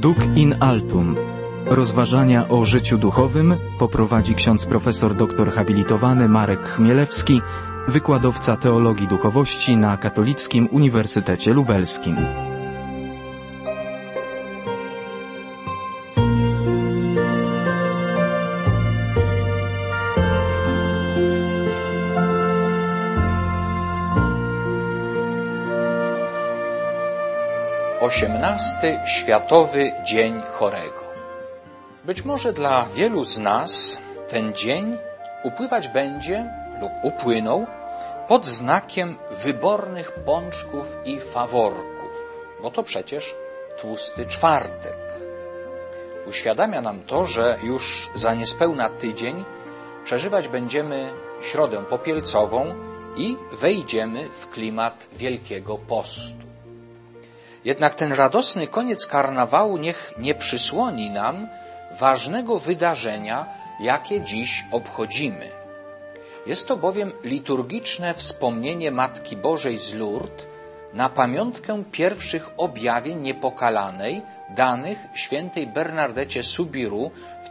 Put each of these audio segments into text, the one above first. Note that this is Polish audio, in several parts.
Duc in altum. Rozważania o życiu duchowym poprowadzi ksiądz profesor doktor habilitowany Marek Chmielewski, wykładowca teologii duchowości na Katolickim Uniwersytecie Lubelskim. XVIII Światowy Dzień Chorego. Być może dla wielu z nas ten dzień upływać będzie lub upłynął pod znakiem wybornych pączków i faworków, bo to przecież tłusty czwartek. Uświadamia nam to, że już za niespełna tydzień przeżywać będziemy Środę Popielcową i wejdziemy w klimat Wielkiego Postu. Jednak ten radosny koniec karnawału niech nie przysłoni nam ważnego wydarzenia, jakie dziś obchodzimy. Jest to bowiem liturgiczne wspomnienie Matki Bożej z Lourdes na pamiątkę pierwszych objawień niepokalanej danych świętej Bernardecie Soubirous w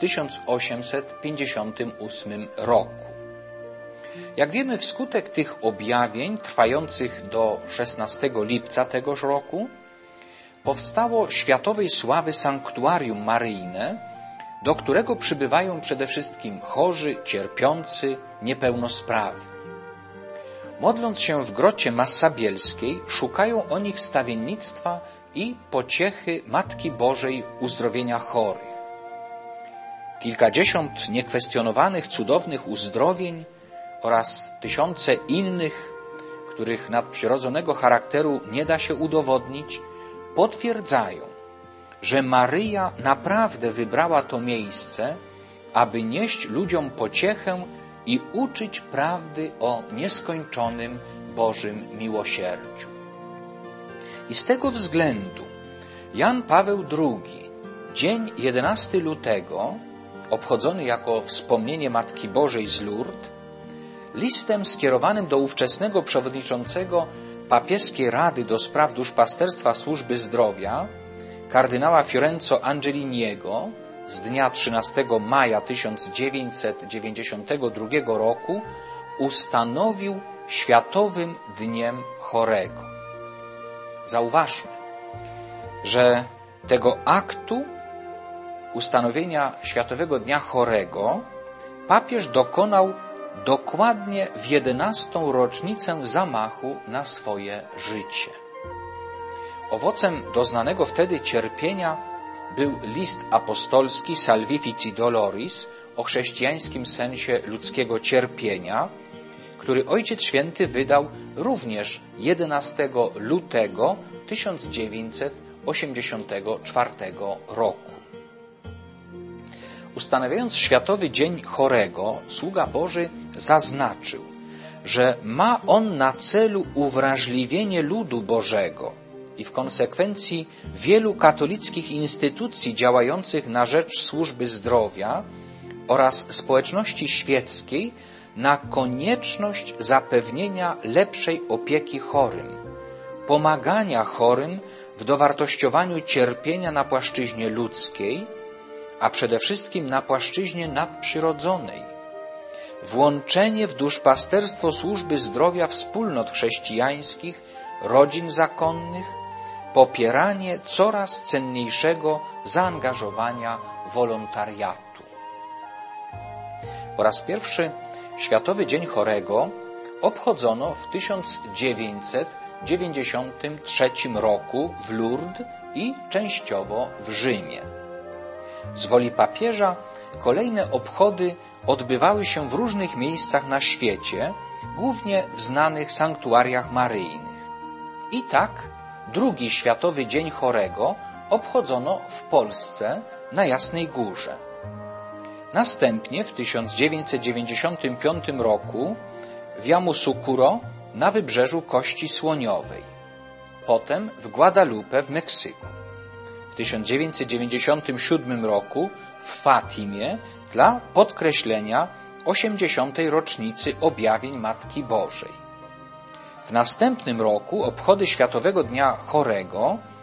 1858 roku. Jak wiemy, wskutek tych objawień trwających do 16 lipca tegoż roku powstało światowej sławy sanktuarium maryjne, do którego przybywają przede wszystkim chorzy, cierpiący, niepełnosprawni. Modląc się w grocie Massabielskiej, szukają oni wstawiennictwa i pociechy Matki Bożej uzdrowienia chorych. Kilkadziesiąt niekwestionowanych, cudownych uzdrowień oraz tysiące innych, których nadprzyrodzonego charakteru nie da się udowodnić, potwierdzają, że Maryja naprawdę wybrała to miejsce, aby nieść ludziom pociechę i uczyć prawdy o nieskończonym Bożym miłosierdziu. I z tego względu Jan Paweł II, dzień 11 lutego, obchodzony jako wspomnienie Matki Bożej z Lourdes, listem skierowanym do ówczesnego przewodniczącego Papieskiej Rady do Spraw Duszpasterstwa Służby Zdrowia, kardynała Fiorenzo Angeliniego z dnia 13 maja 1992 roku ustanowił Światowym Dniem Chorego. Zauważmy, że tego aktu ustanowienia Światowego Dnia Chorego papież dokonał dokładnie w 11. rocznicę zamachu na swoje życie. Owocem doznanego wtedy cierpienia był list apostolski Salvifici Doloris o chrześcijańskim sensie ludzkiego cierpienia, który Ojciec Święty wydał również 11 lutego 1984 roku. Ustanawiając Światowy Dzień Chorego, sługa Boży zaznaczył, że ma on na celu uwrażliwienie ludu Bożego i w konsekwencji wielu katolickich instytucji działających na rzecz służby zdrowia oraz społeczności świeckiej na konieczność zapewnienia lepszej opieki chorym, pomagania chorym w dowartościowaniu cierpienia na płaszczyźnie ludzkiej, a przede wszystkim na płaszczyźnie nadprzyrodzonej, włączenie w duszpasterstwo służby zdrowia wspólnot chrześcijańskich, rodzin zakonnych, popieranie coraz cenniejszego zaangażowania wolontariatu. Po raz pierwszy Światowy Dzień Chorego obchodzono w 1993 roku w Lourdes i częściowo w Rzymie. Z woli papieża kolejne obchody odbywały się w różnych miejscach na świecie, głównie w znanych sanktuariach maryjnych. I tak drugi Światowy Dzień Chorego obchodzono w Polsce na Jasnej Górze. Następnie w 1995 roku w Yamoussoukro na wybrzeżu Kości Słoniowej. Potem w Guadalupe w Meksyku. W 1997 roku w Fatimie dla podkreślenia 80. rocznicy objawień Matki Bożej. W następnym roku obchody Światowego Dnia Chorego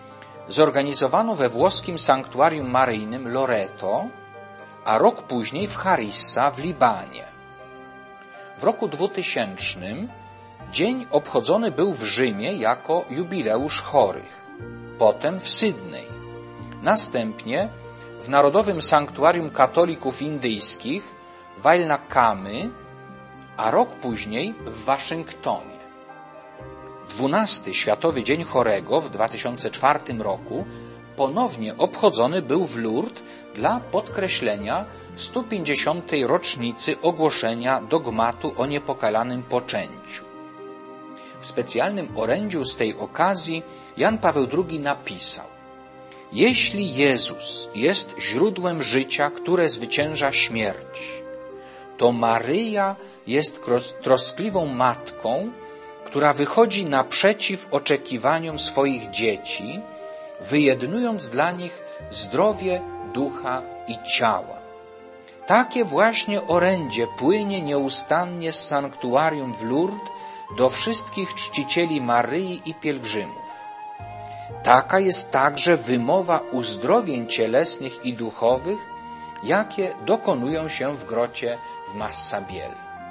zorganizowano we włoskim sanktuarium maryjnym Loreto, a rok później w Harissa w Libanie. W roku 2000 dzień obchodzony był w Rzymie jako jubileusz chorych, potem w Sydney, następnie w Narodowym Sanktuarium Katolików Indyjskich w Vailnakamy, a rok później w Waszyngtonie. 12. Światowy Dzień Chorego w 2004 roku ponownie obchodzony był w Lourdes dla podkreślenia 150. rocznicy ogłoszenia dogmatu o niepokalanym poczęciu. W specjalnym orędziu z tej okazji Jan Paweł II napisał: jeśli Jezus jest źródłem życia, które zwycięża śmierć, to Maryja jest troskliwą matką, która wychodzi naprzeciw oczekiwaniom swoich dzieci, wyjednując dla nich zdrowie ducha i ciała. Takie właśnie orędzie płynie nieustannie z sanktuarium w Lourdes do wszystkich czcicieli Maryi i pielgrzymów. Taka jest także wymowa uzdrowień cielesnych i duchowych, jakie dokonują się w grocie w Massa Biel.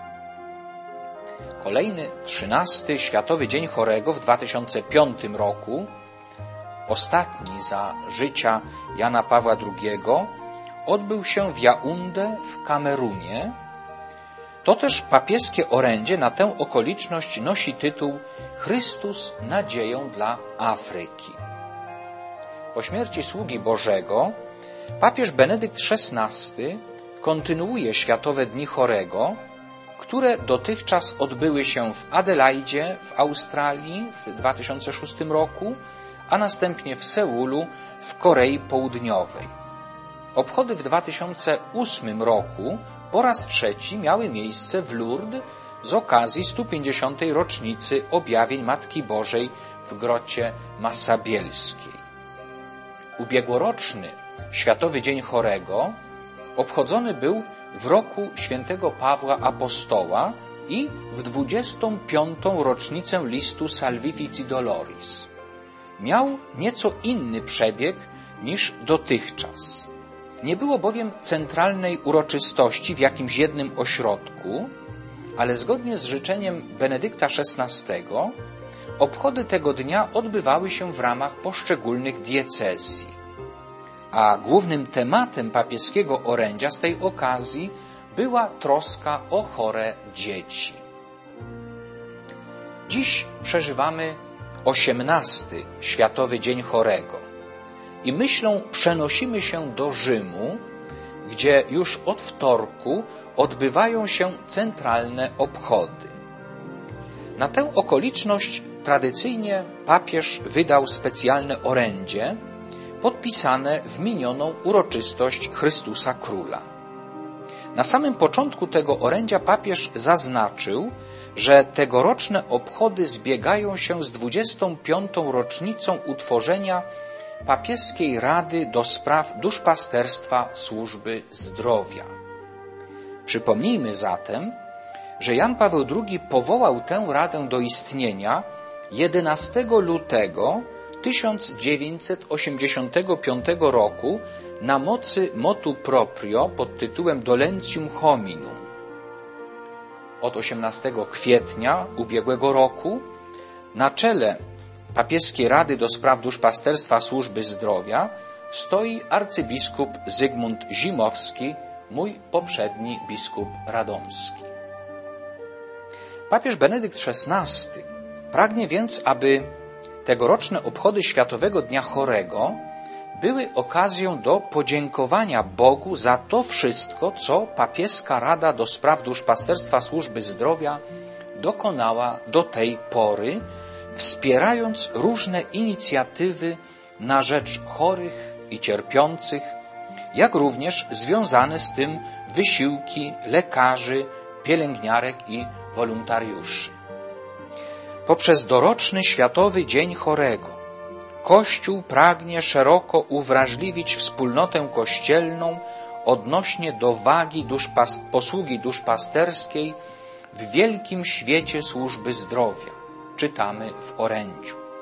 Kolejny 13. Światowy Dzień Chorego w 2005 roku, ostatni za życia Jana Pawła II, odbył się w Jaunde w Kamerunie. To też papieskie orędzie na tę okoliczność nosi tytuł Chrystus nadzieją dla Afryki. Po śmierci sługi Bożego papież Benedykt XVI kontynuuje Światowe Dni Chorego, które dotychczas odbyły się w Adelaidzie w Australii w 2006 roku, a następnie w Seulu w Korei Południowej. Obchody w 2008 roku po raz trzeci miały miejsce w Lourdes z okazji 150. rocznicy objawień Matki Bożej w grocie Massabielskiej. Ubiegłoroczny Światowy Dzień Chorego obchodzony był w roku świętego Pawła Apostoła i w 25. rocznicę listu Salvifici Doloris. Miał nieco inny przebieg niż dotychczas. Nie było bowiem centralnej uroczystości w jakimś jednym ośrodku, ale zgodnie z życzeniem Benedykta XVI obchody tego dnia odbywały się w ramach poszczególnych diecezji. A głównym tematem papieskiego orędzia z tej okazji była troska o chore dzieci. Dziś przeżywamy 18. Światowy Dzień Chorego i myślą przenosimy się do Rzymu, gdzie już od wtorku odbywają się centralne obchody. Na tę okoliczność tradycyjnie papież wydał specjalne orędzie podpisane w minioną uroczystość Chrystusa Króla. Na samym początku tego orędzia papież zaznaczył, że tegoroczne obchody zbiegają się z 25. rocznicą utworzenia Papieskiej Rady do Spraw Duszpasterstwa Służby Zdrowia. Przypomnijmy zatem, że Jan Paweł II powołał tę radę do istnienia 11 lutego 1985 roku na mocy motu proprio pod tytułem Dolentium Hominum. Od 18 kwietnia ubiegłego roku na czele Papieskiej Rady do Spraw Duszpasterstwa Służby Zdrowia stoi arcybiskup Zygmunt Zimowski, mój poprzedni biskup radomski. Papież Benedykt XVI pragnie więc, aby tegoroczne obchody Światowego Dnia Chorego były okazją do podziękowania Bogu za to wszystko, co Papieska Rada do Spraw Duszpasterstwa Służby Zdrowia dokonała do tej pory, wspierając różne inicjatywy na rzecz chorych i cierpiących, jak również związane z tym wysiłki lekarzy, pielęgniarek i wolontariuszy. Poprzez doroczny Światowy Dzień Chorego Kościół pragnie szeroko uwrażliwić wspólnotę kościelną odnośnie do wagi posługi duszpasterskiej w wielkim świecie służby zdrowia, czytamy w orędziu.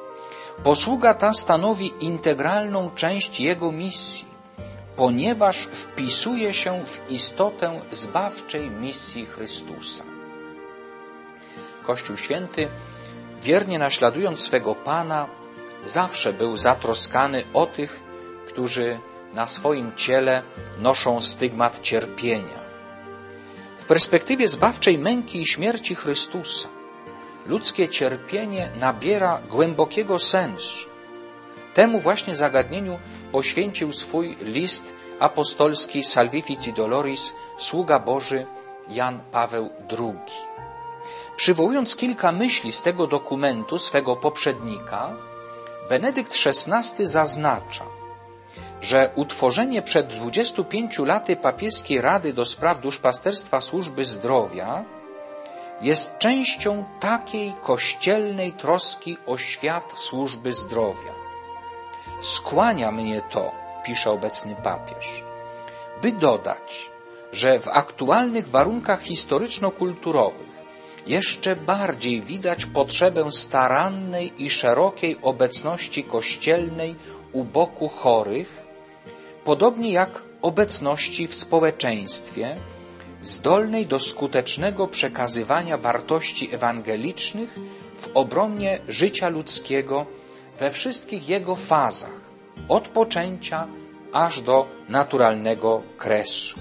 Posługa ta stanowi integralną część Jego misji, ponieważ wpisuje się w istotę zbawczej misji Chrystusa. Kościół Święty, wiernie naśladując swego Pana, zawsze był zatroskany o tych, którzy na swoim ciele noszą stygmat cierpienia. W perspektywie zbawczej męki i śmierci Chrystusa ludzkie cierpienie nabiera głębokiego sensu. Temu właśnie zagadnieniu poświęcił swój list apostolski Salvifici Doloris sługa Boży Jan Paweł II. Przywołując kilka myśli z tego dokumentu swego poprzednika, Benedykt XVI zaznacza, że utworzenie przed 25 laty papieskiej Rady do spraw duszpasterstwa służby zdrowia jest częścią takiej kościelnej troski o świat służby zdrowia. Skłania mnie to, pisze obecny papież, by dodać, że w aktualnych warunkach historyczno-kulturowych jeszcze bardziej widać potrzebę starannej i szerokiej obecności kościelnej u boku chorych, podobnie jak obecności w społeczeństwie, zdolnej do skutecznego przekazywania wartości ewangelicznych w obronie życia ludzkiego we wszystkich jego fazach, od poczęcia aż do naturalnego kresu.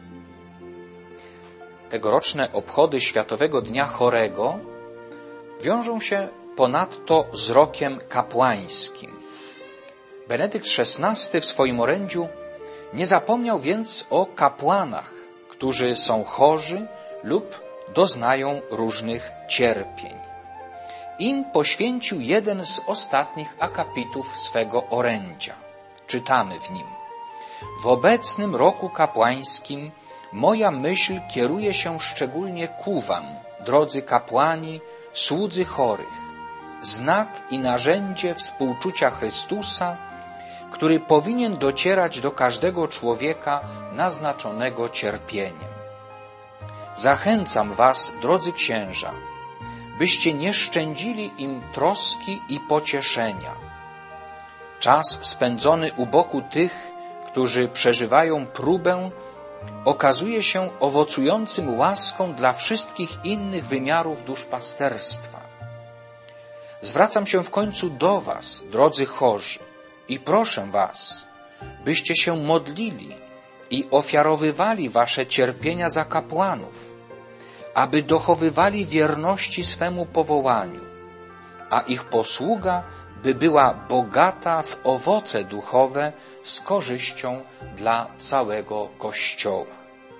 Tegoroczne obchody Światowego Dnia Chorego wiążą się ponadto z rokiem kapłańskim. Benedykt XVI w swoim orędziu nie zapomniał więc o kapłanach, którzy są chorzy lub doznają różnych cierpień. Im poświęcił jeden z ostatnich akapitów swego orędzia. Czytamy w nim: w obecnym roku kapłańskim moja myśl kieruje się szczególnie ku wam, drodzy kapłani, słudzy chorych, znak i narzędzie współczucia Chrystusa, który powinien docierać do każdego człowieka naznaczonego cierpieniem. Zachęcam was, drodzy księża, byście nie szczędzili im troski i pocieszenia. Czas spędzony u boku tych, którzy przeżywają próbę, okazuje się owocującym łaską dla wszystkich innych wymiarów duszpasterstwa. Zwracam się w końcu do was, drodzy chorzy, i proszę was, byście się modlili i ofiarowywali wasze cierpienia za kapłanów, aby dochowywali wierności swemu powołaniu, a ich posługa by była bogata w owoce duchowe z korzyścią dla całego Kościoła.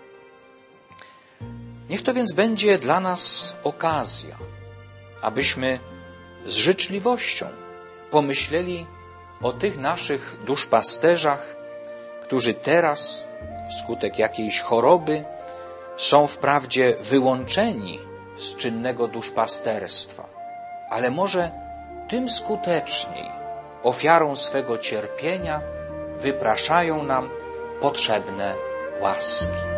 Niech to więc będzie dla nas okazja, abyśmy z życzliwością pomyśleli o tych naszych duszpasterzach, którzy teraz wskutek jakiejś choroby są wprawdzie wyłączeni z czynnego duszpasterstwa, ale może tym skuteczniej ofiarą swego cierpienia wypraszają nam potrzebne łaski.